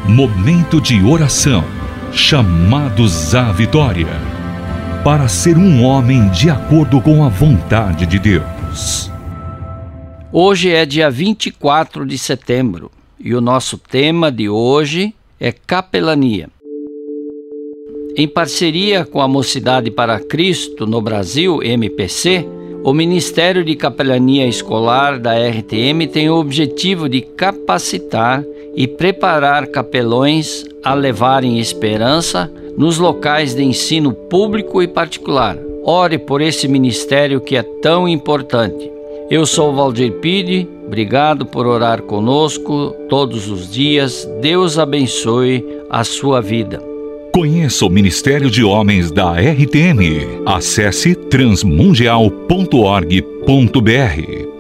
Momento de oração, chamados à vitória, para ser um homem de acordo com a vontade de Deus. Hoje é dia 24 de setembro e o nosso tema de hoje é capelania. Em parceria com a Mocidade para Cristo no Brasil, MPC, o Ministério de Capelania Escolar da RTM tem o objetivo de capacitar e preparar capelões a levarem esperança nos locais de ensino público e particular. Ore por esse ministério que é tão importante. Eu sou Valdir Pide, obrigado por orar conosco todos os dias. Deus abençoe a sua vida. Conheça o Ministério de Homens da RTM. Acesse transmundial.org.br.